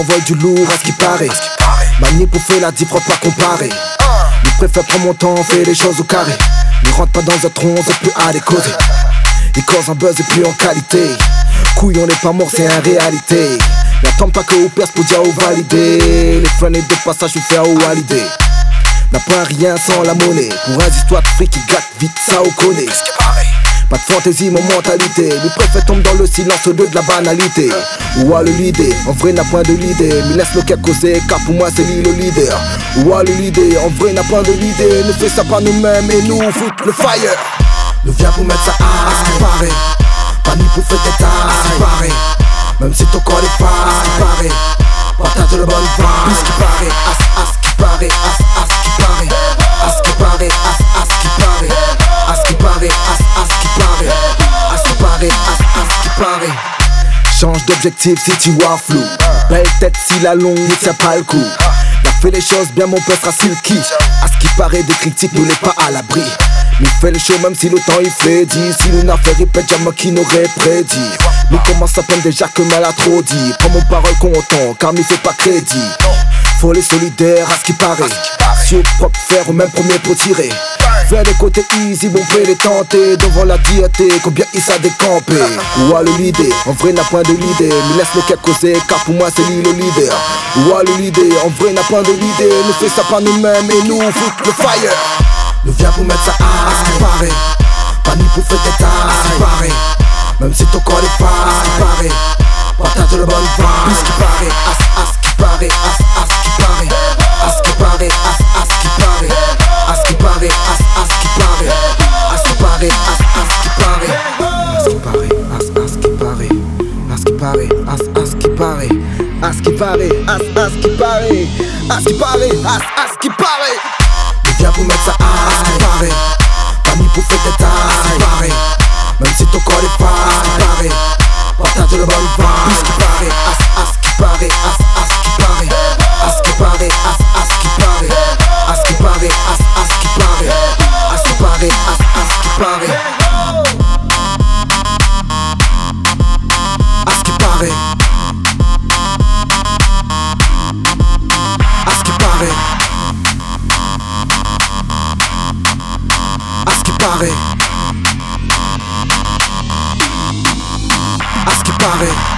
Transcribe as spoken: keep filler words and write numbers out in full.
envoie du lourd à ce qui paraît. Manie pour faire la diff, pas comparer. Nous préfère prendre mon temps, fait les choses au carré. Ne rentre pas dans un tronc, c'est plus à décoder. Ils causent un buzz et plus en qualité. Couille, on n'est pas mort, c'est en réalité. N'attends pas que vous perce pour dire ou valider. Les fun et de passage, je fais à ou valider. N'a pas rien sans la monnaie. Pour un histoire de fric qui gâte vite, ça on connaît. Pas de fantaisie, mon mentalité. Le préfet tombe dans le silence au lieu de la banalité. Ou à le leader, en vrai n'a point de leader. Mais laisse le quai causer, car pour moi c'est lui le leader. Ou à le leader, en vrai n'a point de leader. Ne fais ça pas nous-mêmes et nous fout le fire. Nous viens pour mettre ça à ce qui paraît. Pas ni pour faire des tas, à ce qui paraît. Même si ton corps est pas à ce qui paraît. Partage le bon vibe, à ce qui paraît. À ce qui paraît, à ce qui paraît. À ce qui paraît, à ce qui paraît. À ce qui paraît, à ce qui paraît. À ce qui paraît, à ce qui paraît. Change d'objectif si tu vois flou. Belle tête si la longue ne tient pas le coup. Y'a fait les choses bien, mon père sera silky. À ce qui paraît, des critiques nous n'est pas à l'abri. Mais fait le show même si le temps il fait dit. Si l'on a fait répète, jamais qui n'aurait prédit. Mais commence à peine déjà que mal a trop dit. Prends mon parole content, car m'y fait pas crédit. Faut les solidaires à ce qui paraît. Sur propre faire au même premier pour tirer. Vers les côtés easy, bon peut les tenter. Devant la diété, combien il s'est décampé. Ou à le leader, en vrai n'a point de leader. Mais laisse le quai causer, car pour moi c'est lui le leader. Ou à le leader, en vrai n'a point de leader. Ne fais ça pas nous-mêmes et nous fout le fire. Nous viens pour mettre ça à ce qui paraît. Pas ni pour faire des tas, à ce qui paraît. Même si ton corps est pas à ce qui paraît. Partage le bon vibe, à ce qui paraît. À ce qui paraît, à ce qui paraît. À ce qui paraît, à ce qui paraît. À ce qui paraît, à ce qui paraît. À ce qui paraît, à ce qui paraît. À ce qui paraît, à ce qui paraît. À ce qui paraît, à ce qui paraît. À ce qui paraît, à ce qui paraît. À ce qui paraît, à ce qui paraît. Viens pour mettre ça à ce qui paraît. Pas ni pour faire des tas, à ce qui paraît. Même si ton corps est pas à ce qui paraît. Partage le bon vibe, à ce qui paraît. À ce qui paraît, à ce qui paraît. À ce qui paraît, à ce qui paraît. À ce qui paraît, à ce qui paraît. À ce qui paraît, à ce qui paraît. À ce qui paraît. À ce qui paraît. À ce qui paraît. À ce qui paraît.